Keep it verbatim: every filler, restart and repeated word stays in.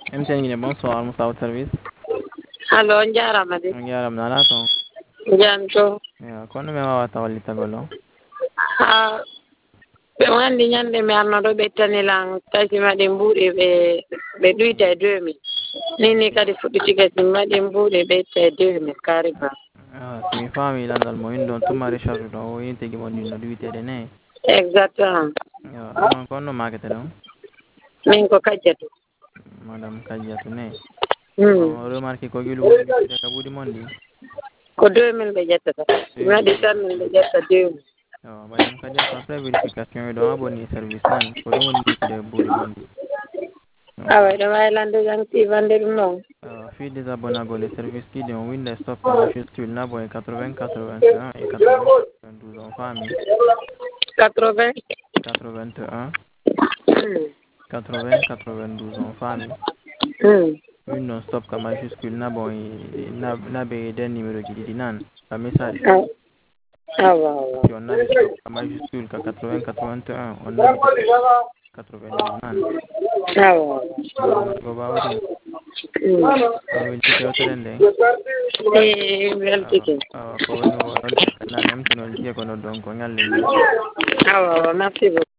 M T N bonsoir Moussa au service. Allo njarama de. Njaram nala ton. Janto. Ya kono me wawata wallita gollo. Ha ɓe wandi ñande mi arnoɗo ɓettanilan kasi maɗe mbuuɗe ɓe ɓe ɗuyta e deux mille ni ni kadi fuɗɗiti kasi maɗe mbuuɗe ɓetta e deux mille carré ba. Ah, si mi faami landal mo woni ɗon tuma recharge ɗon o wi tigi mon ɗin no wiitede ne. Exactement. Yo ɗum ko no makete ɗum. Min ko kajjatu. Madame Kadiatou ne. Hmm. On remarque ko gilu woni wittude ka ɓuuɗi mon ɗi. Ko deux mille ɓe ƴettata. Mi waɗi tan min ɓe ƴetta deux mille. Yo Madame Kadiatou après vérification e ɗon abonni service nan ko ɗum woni wittude ɓuuɗi mon ɗi. Awa ɗum wawi lande jang tivande ɗum noon. Fi désabonnagol e service kiɗi on winda stop ka majuscule nabo e quatre-vingts quatre-vingt-un et quatre-vingts quatre-vingt-douze on faami. quatre-vingts quatre-vingt-un Hmm. quatre-vingts quatre-vingt-douze on faami. Hmm. Windows stop ka majuscule nabo e nabe den numéro ji ɗiɗi nan ka message. Awa awa. Si on nabi stop ka majuscule ka quatre-vingts quatre-vingt-un on nabi quatre-vingt-douze nan. Awa. Go bawri. Hmm. O welti fewtere nde. Eh, weltike. Awa ko woni o noddi nan M T N o jiya ko noddon ko ñalle nde. Awa awa merci beaucoup.